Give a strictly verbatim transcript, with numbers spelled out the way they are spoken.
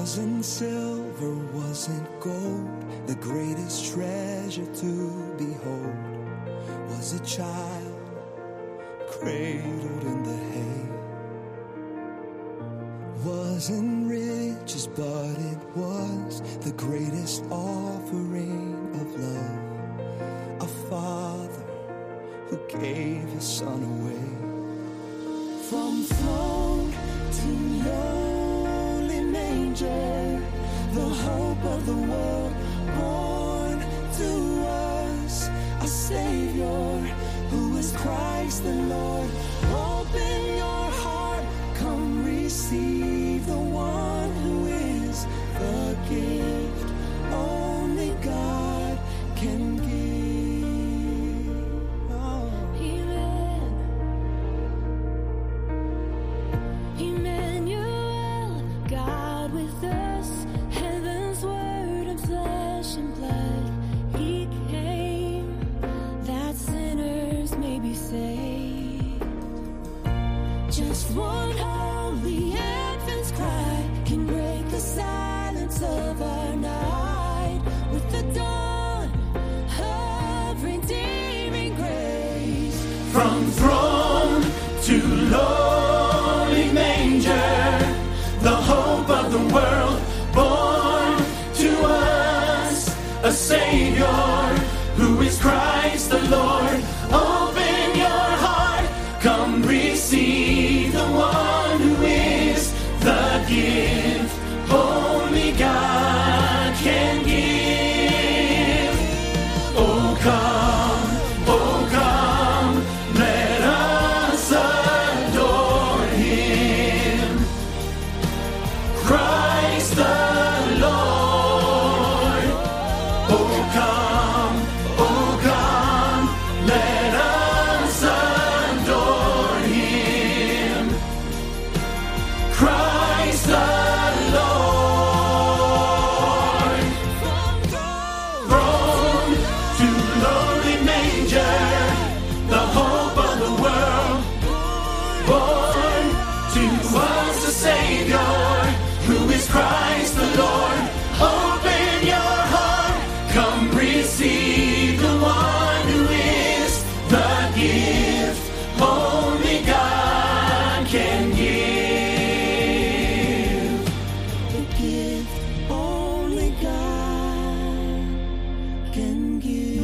Wasn't silver, wasn't gold, the greatest treasure to behold was a child cradled in the hay. Wasn't riches, but it was the greatest offering of love, a father who gave his son away. From throne to lowly manger, the hope of the world, born to us a Savior, who is Christ the Lord. Open your heart, come receive the one who is the gift only God can give. Oh. Amen. Emmanuel, God with us, heaven's word and flesh and blood. He came that sinners may be saved. Just one holy infant's cry can break the silence of our night. With the dawn of redeeming grace, From throne to lowly manger, the hope of the world, born to us a Savior, who is Christ the Lord. Open your heart, come receive the one who is the gift only God can give. Oh come, oh come, let us adore him, Christ the Lord. Oh come, oh come, let us adore him, Christ the Lord. Throne to lowly manger, the hope of the world, born to us a Savior, who is Christ the Lord. Open your heart, come receive the one who is the gift only God can give. The gift only God can give.